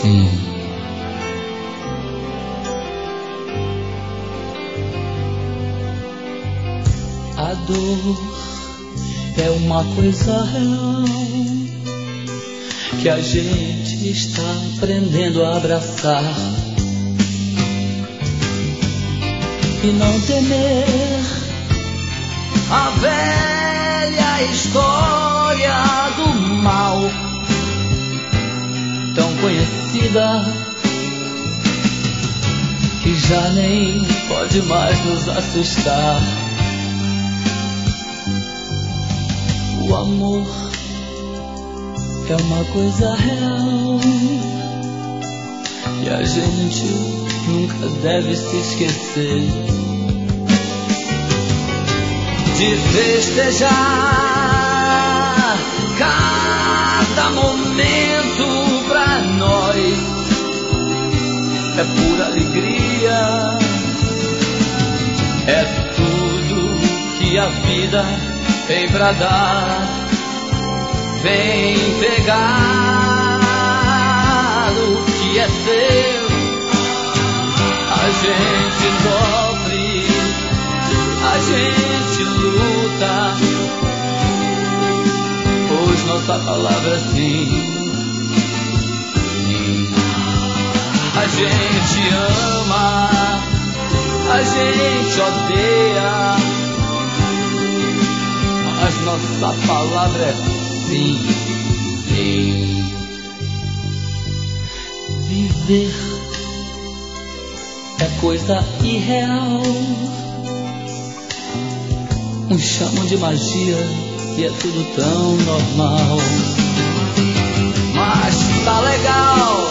sim. A dor é uma coisa real que a gente está aprendendo a abraçar e não temer a velha história do mal, tão conhecida que já nem pode mais nos assustar. O amor é uma coisa real e a gente nunca deve se esquecer de festejar cada momento pra nós. É pura alegria, é tudo que a vida tem pra dar. Vem pegar o que é seu. A gente sofre, a gente luta, pois nossa palavra é sim. A gente ama, a gente odeia, mas nossa palavra é sim, sim. Viver é coisa irreal, um chamo de magia e é tudo tão normal. Mas tá legal,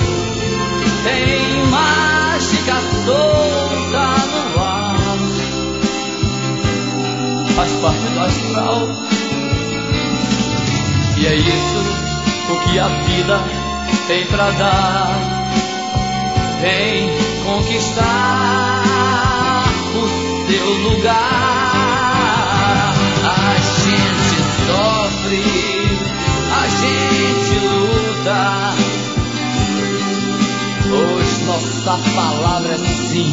tem mágica solta no ar, faz parte do astral. E é isso o que a vida tem pra dar. Vem conquistar o seu lugar. A gente sofre, a gente luta, pois nossa palavra é sim.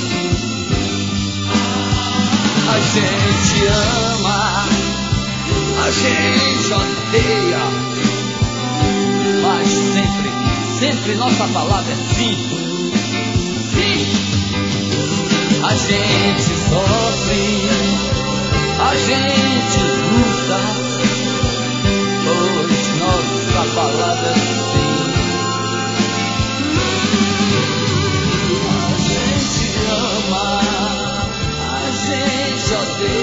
A gente ama, a gente odeia, mas sempre, sempre nossa palavra é sim, sim. A gente sofre, a gente luta, pois nossa palavra é sim. A gente ama, a gente odeia,